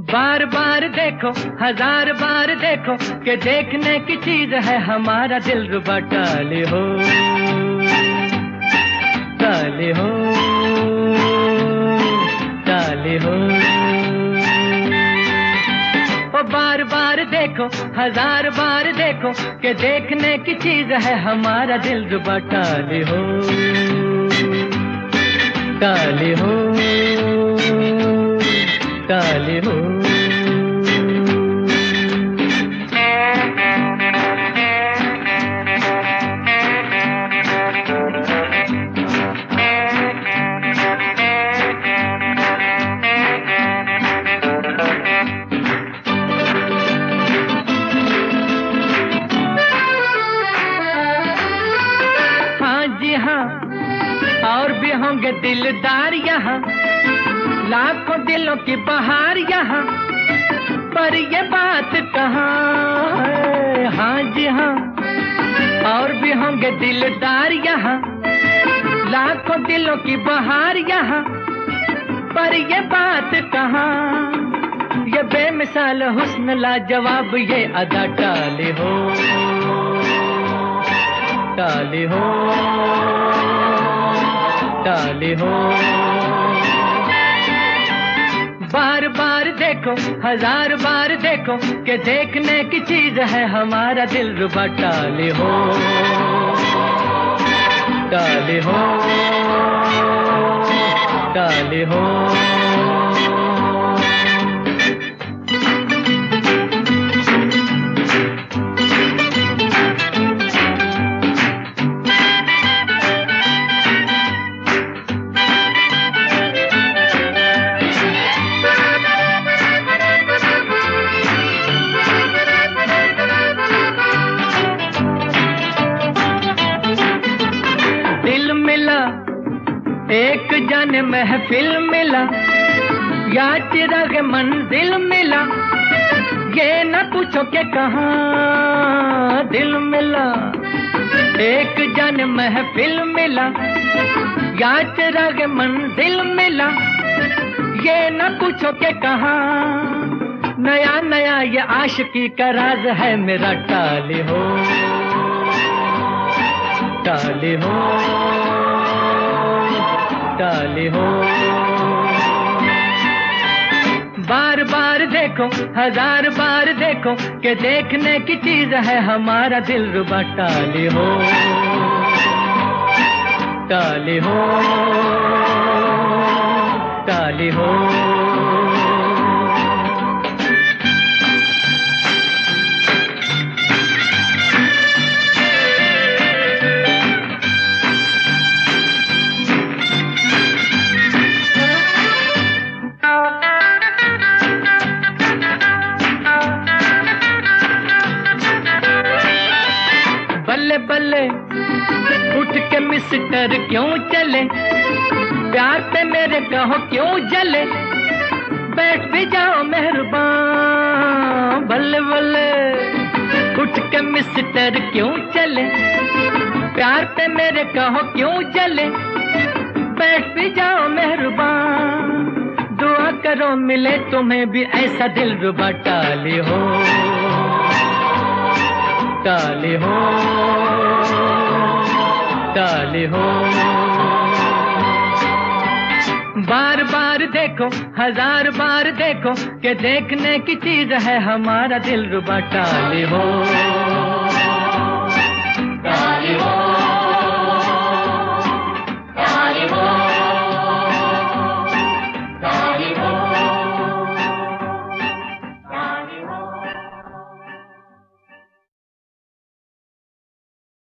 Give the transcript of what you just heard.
बार बार देखो, हजार बार देखो कि देखने की चीज है हमारा दिल रुबा। टाले हो, टाले हो, टाले हो। ओ बार बार देखो, हजार बार देखो कि देखने की चीज है हमारा दिल रुबा। टाले हो, टाले हो, टाले हो। हाँ जी हाँ, और भी होंगे दिलदार यहाँ, लाखों दिलों की बहार यहाँ, पर ये बात कहाँ है। हाँ जी हाँ, और भी होंगे दिलदार यहाँ, लाखों दिलों की बहार यहाँ, पर ये बात कहाँ। ये बेमिसाल हुस्न लाजवाब ये अदा। टाले हो, टाले हो, टाले हो। बार बार देखो, हजार बार देखो कि देखने की चीज है हमारा दिल रुबा। टाले हो, टाले हो, टाले हो। एक जाने महफिल मिला या चिराग मंजिल मिला, ये न पूछो कि कहाँ दिल मिला। एक जाने महफिल मिला या चिराग मंजिल मिला, ये न पूछो कि कहाँ। नया नया ये आशिकी का राज है मेरा। टाले हो, टाले हो, टाले हो। बार बार देखो, हजार बार देखो कि देखने की चीज है हमारा दिल रुबा। टाले हो, टाले हो, टाले हो। बल्ले बल्ले उठ के मिस्टर क्यों चले, प्यार पे मेरे कहो क्यों जले, बैठ भी जाओ मेहरबान। बल्ले बल्ले उठ के मिस्टर क्यों चले, प्यार पे मेरे कहो क्यों जले, बैठ भी जाओ मेहरबान। दुआ करो मिले तुम्हें भी ऐसा दिल रुबा। टाले हो, टाले हो, टाले हो। बार बार देखो, हजार बार देखो कि देखने की चीज है हमारा दिल रुबा। टाले हो, टाले हो।